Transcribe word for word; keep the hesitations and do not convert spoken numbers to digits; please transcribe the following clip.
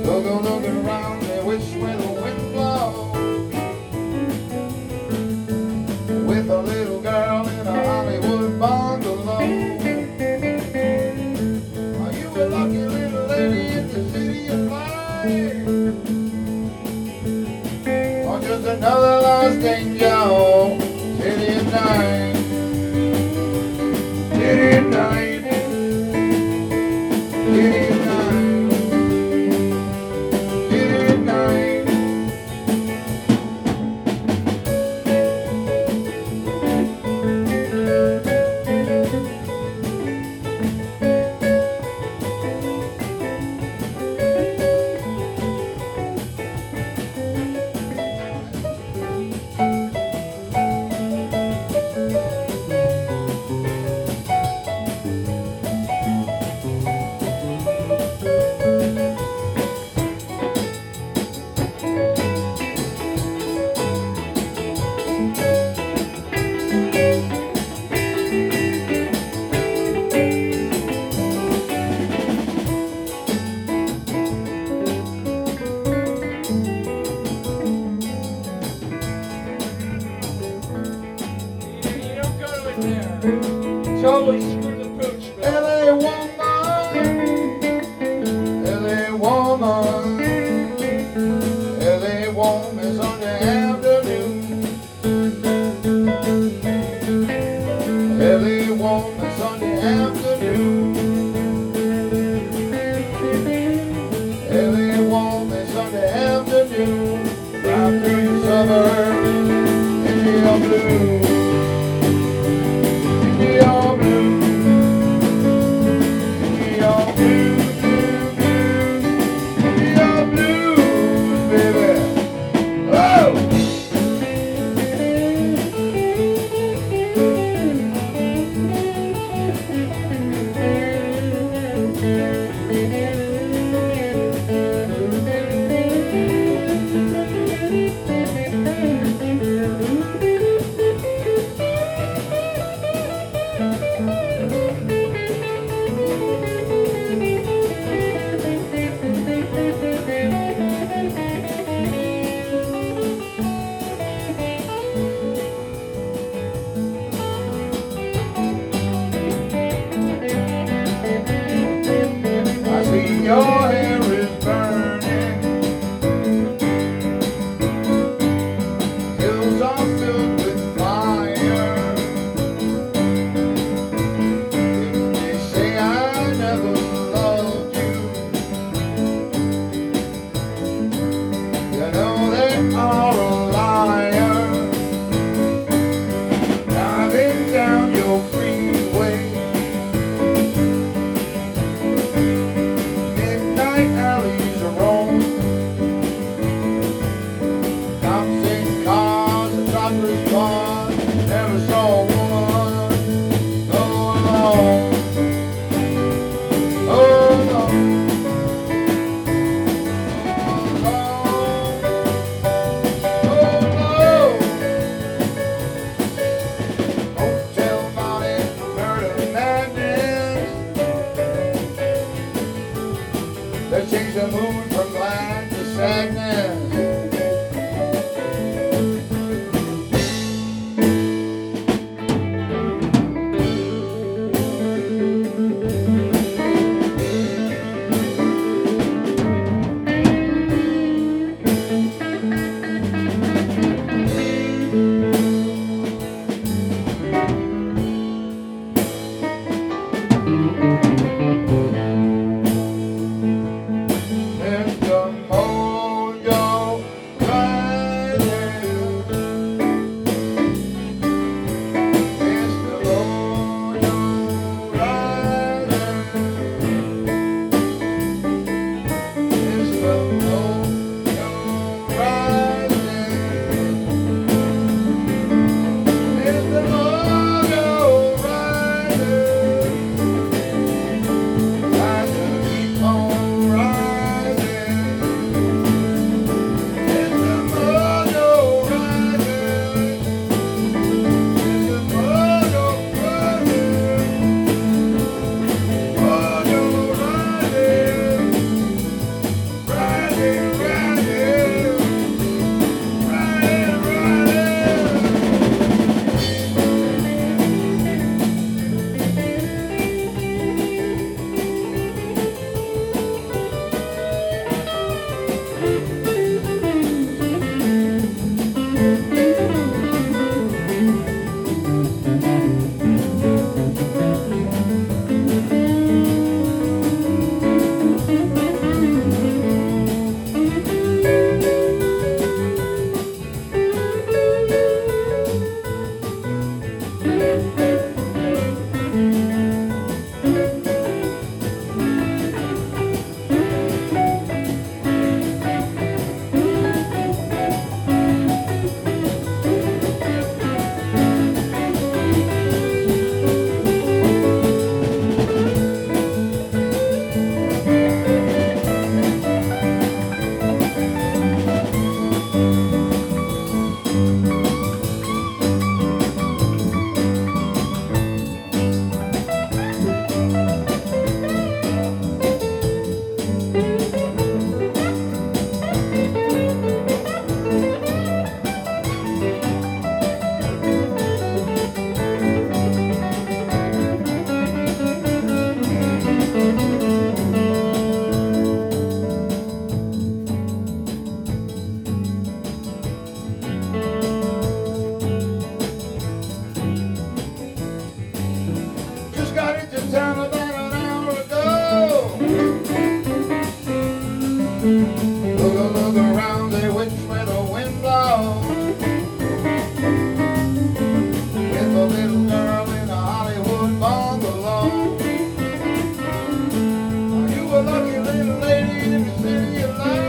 So go looking around me which way the wind blows, with a little girl in a Hollywood bungalow. Are you a lucky little lady in the city of light, or just another lost angel? City at night, city at night, city at night, city at night. It's always screw the pooch, man. L A woman, L A woman, L A woman, Sunday afternoon. L A woman, Sunday afternoon. L A woman, Sunday afternoon. Drive through your suburbs into your blue. Your hair is burning, hills are filled with fire. If they say I never loved you, you know they are a liar. Driving down your freeway, alleys are roam, cops in cars and doctors' bars. Never saw a woman go alone. Oh no, oh no, hotel body, murder madness. Let's change the mood from glad to sadness. Look, look around, say which way the wind blows. With a little girl in a Hollywood bungalow. Are you a lucky little lady in the city of life?